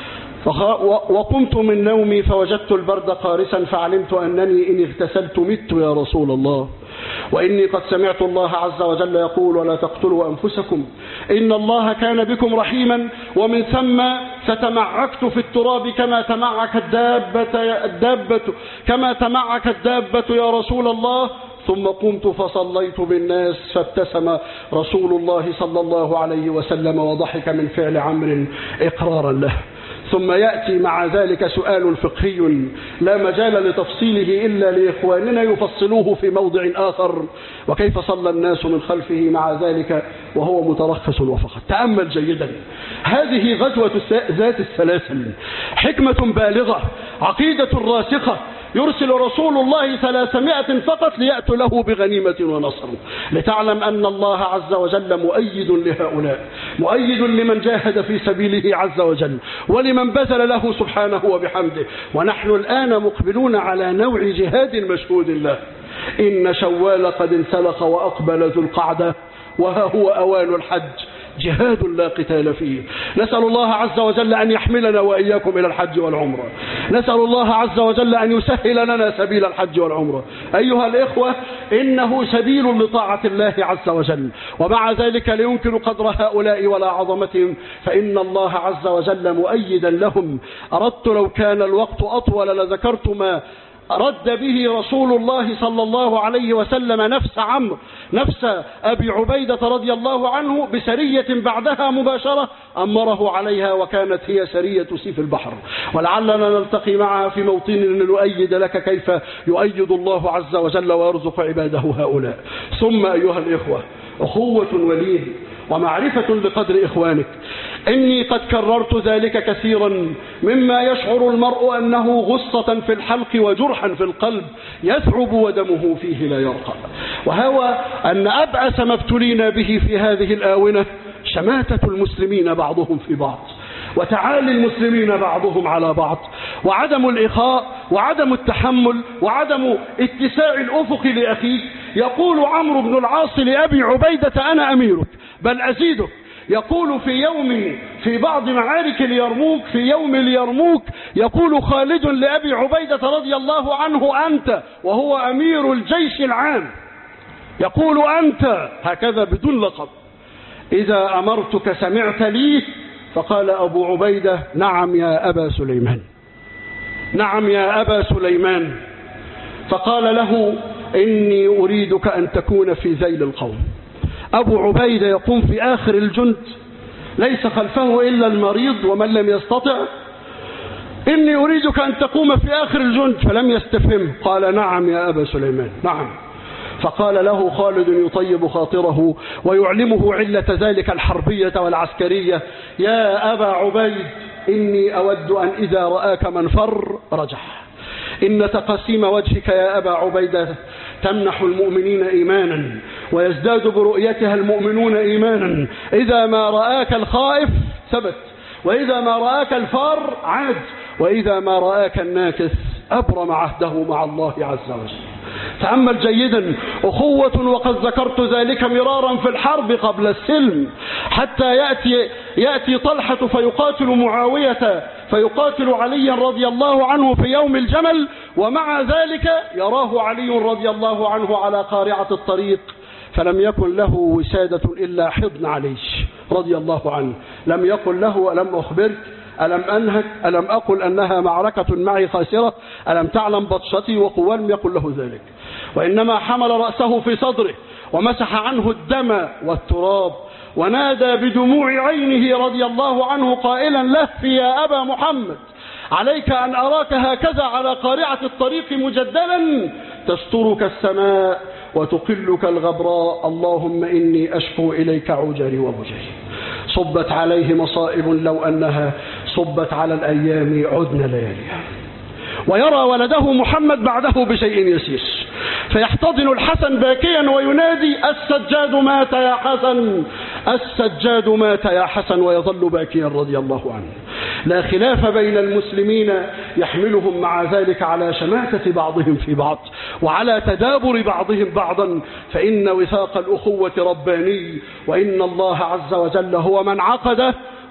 A: وقمت من نومي فوجدت البرد قارسا، فعلمت أنني إن اغتسلت مت يا رسول الله. وإني قد سمعت الله عز وجل يقول ولا تقتلوا أنفسكم إن الله كان بكم رحيما ومن ثم ستمعكت في التراب كما تمعك الدابة يا رسول الله. ثم قمت فصليت بالناس فابتسم رسول الله صلى الله عليه وسلم وضحك من فعل عمرو إقرارا له. ثم يأتي مع ذلك سؤال فقهي لا مجال لتفصيله إلا لإخواننا يفصلوه في موضع آخر: وكيف صلى الناس من خلفه مع ذلك وهو مترخص وفقط؟ تأمل جيدا، هذه غزوة ذات السلاسل، حكمة بالغة، عقيدة راسخة، يرسل رسول الله 300 فقط ليأتوا له بغنيمة ونصر، لتعلم أن الله عز وجل مؤيد لهؤلاء، مؤيد لمن جاهد في سبيله عز وجل ولمن بذل له سبحانه وبحمده. ونحن الآن مقبلون على نوع جهاد مشهود له. إن شوال قد انسلخ وأقبل ذو القعدة وها هو أوان الحج، جهاد لا قتال فيه. نسأل الله عز وجل أن يحملنا وإياكم إلى الحج والعمرة، نسأل الله عز وجل أن يسهل لنا سبيل الحج والعمرة. أيها الإخوة، إنه سبيل لطاعة الله عز وجل، ومع ذلك لينكر قدر هؤلاء ولا عظمتهم، فإن الله عز وجل مؤيدا لهم. أردت لو كان الوقت أطول لذكرت ما رد به رسول الله صلى الله عليه وسلم نفس أبي عبيدة رضي الله عنه بسرية بعدها مباشرة أمره عليها، وكانت هي سرية سيف البحر، ولعلنا نلتقي معها في موطن لنؤيد لك كيف يؤيد الله عز وجل ويرزق عباده هؤلاء. ثم أيها الإخوة، أخوة وليد ومعرفة بقدر إخوانك. إني قد كررت ذلك كثيرا، مما يشعر المرء أنه غصة في الحلق وجرحا في القلب يثعب ودمه فيه لا يرقى، وهو أن أبأس ما ابتلينا به في هذه الآونة شماتة المسلمين بعضهم في بعض، وتعالي المسلمين بعضهم على بعض، وعدم الإخاء وعدم التحمل وعدم اتساع الأفق لأخيك. يقول عمرو بن العاص لأبي عبيدة: أنا أميرك، بل أزيدك. يقول في بعض معارك اليرموك، في يوم اليرموك، يقول خالد لأبي عبيدة رضي الله عنه: أنت، وهو أمير الجيش العام، يقول: أنت، هكذا بدون لقب، إذا أمرتك سمعت لي. فقال أبو عبيدة: نعم يا أبا سليمان، نعم يا أبا سليمان. فقال له: إني أريدك أن تكون في ذيل القوم. أبو عبيدة يقوم في آخر الجند، ليس خلفه إلا المريض ومن لم يستطع. إني أريدك أن تقوم في آخر الجند، فلم يستفهم، قال: نعم يا أبا سليمان، نعم. فقال له خالد يطيب خاطره ويعلمه علة ذلك الحربية والعسكرية: يا أبا عبيد، إني أود أن إذا رآك من فر رجع. إن تقسيم وجهك يا أبا عبيدة تمنح المؤمنين إيمانا، ويزداد برؤيتها المؤمنون إيمانا. إذا ما رآك الخائف ثبت، وإذا ما رآك الفار عاد، وإذا ما رآك الناكث أبرم عهده مع الله عز وجل. تأمل جيدا، أخوة، وقد ذكرت ذلك مرارا في الحرب قبل السلم، حتى يأتي طلحة فيقاتل معاوية، فيقاتل علي رضي الله عنه في يوم الجمل، ومع ذلك يراه علي رضي الله عنه على قارعة الطريق، فلم يكن له وسادة إلا حضن علي رضي الله عنه. لم يقل له: ألم أخبرك؟ ألم أنهك؟ ألم أقل أنها معركة معي خاسرة؟ ألم تعلم بطشتي وقوة؟ لم يقل له ذلك، وإنما حمل رأسه في صدره ومسح عنه الدم والتراب، ونادى بدموع عينه رضي الله عنه قائلا له: يا أبا محمد، عليك أن أراك هكذا على قارعة الطريق مجدلا، تسترك السماء وتقلك الغبراء، اللهم إني أشكو إليك عجري وبجري. صبت عليه مصائب لو أنها صبت على الأيام عدن لياليها. ويرى ولده محمد بعده بشيء يسير، فيحتضن الحسن باكيا وينادي: السجاد مات يا حسن، السجاد مات يا حسن، ويظل باكيا رضي الله عنه. لا خلاف بين المسلمين يحملهم مع ذلك على شماتة بعضهم في بعض، وعلى تدابر بعضهم بعضا، فإن وثاق الأخوة رباني، وإن الله عز وجل هو من عقده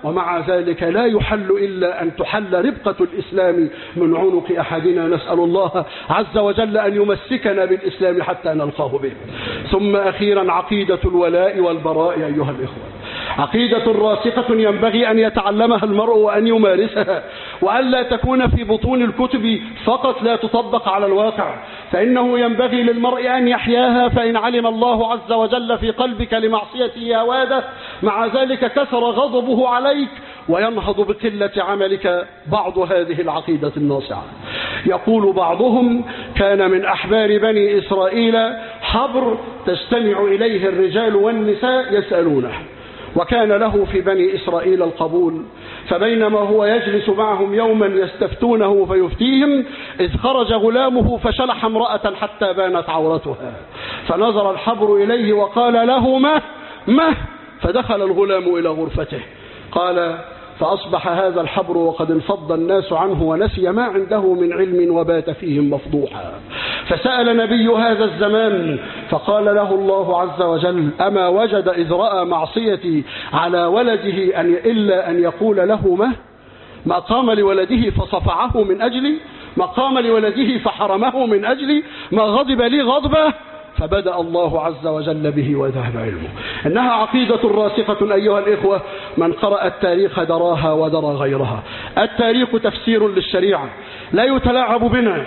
A: ومع ذلك لا يحل إلا أن تحل ربقة الإسلام من عنق أحدنا. نسأل الله عز وجل أن يمسكنا بالإسلام حتى نلقاه به. ثم أخيرا عقيدة الولاء والبراء أيها الإخوة، عقيدة راسخة ينبغي أن يتعلمها المرء وأن يمارسها، وألا تكون في بطون الكتب فقط لا تطبق على الواقع، فإنه ينبغي للمرء أن يحياها. فإن علم الله عز وجل في قلبك لمعصيته هواده، مع ذلك كثر غضبه عليك وينهض بقلة عملك بعض هذه العقيدة الناصعة. يقول بعضهم: كان من أحبار بني إسرائيل حبر تجتمع إليه الرجال والنساء يسألونه، وكان له في بني إسرائيل القبول، فبينما هو يجلس معهم يوما يستفتونه فيفتيهم، إذ خرج غلامه فشلح امرأة حتى بانت عورتها، فنظر الحبر إليه وقال له: ما؟ فدخل الغلام إلى غرفته. قال: فأصبح هذا الحبر وقد انفض الناس عنه ونسي ما عنده من علم وبات فيهم مفضوحا. فسأل نبي هذا الزمان فقال له الله عز وجل: أما وجد إذ رأى معصيتي على ولده إلا أن يقول له ما قام لولده فصفعه من أجلي، ما قام لولده فحرمه من أجلي، ما غضب لي غضبه، فبدأ الله عز وجل به وذهب علمه. إنها عقيدة راسخة أيها الإخوة، من قرأ التاريخ دراها ودرى غيرها. التاريخ تفسير للشريعة، لا يتلاعب بنا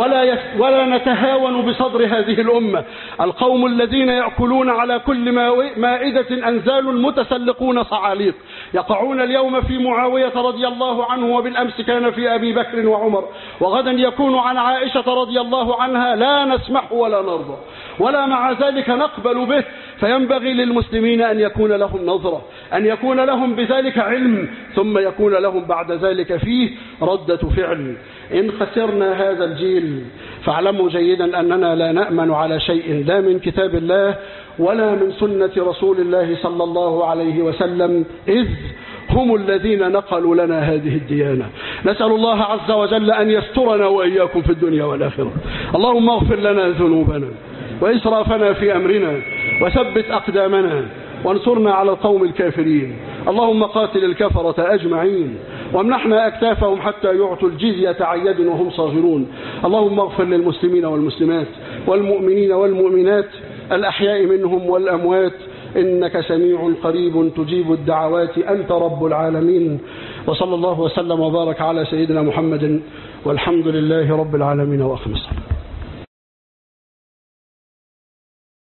A: ولا نتهاون بصدر هذه الأمة. القوم الذين يأكلون على كل مائدة أنزال متسلقون صعاليق، يقعون اليوم في معاوية رضي الله عنه، وبالأمس كان في أبي بكر وعمر، وغدا يكون عن عائشة رضي الله عنها. لا نسمح ولا نرضى، ولا مع ذلك نقبل به. فينبغي للمسلمين أن يكون لهم نظرة، أن يكون لهم بذلك علم، ثم يكون لهم بعد ذلك فيه ردة فعل. إن خسرنا هذا الجيل فاعلموا جيدا أننا لا نأمن على شيء، لا من كتاب الله ولا من سنة رسول الله صلى الله عليه وسلم، إذ هم الذين نقلوا لنا هذه الديانة. نسأل الله عز وجل أن يسترنا وإياكم في الدنيا والآخرة. اللهم اغفر لنا ذنوبنا وإسرافنا في أمرنا، وثبت أقدامنا، وانصرنا على القوم الكافرين. اللهم قاتل الكفرة أجمعين، وامنحنا أكتافهم حتى يعطوا الجزية عن يد وهم صاغرون. اللهم اغفر للمسلمين والمسلمات والمؤمنين والمؤمنات الأحياء منهم والأموات، إنك سميع قريب تجيب الدعوات، أنت رب العالمين. وصلى الله وسلم وبارك على سيدنا محمد، والحمد لله رب العالمين. وأقم الصلاة.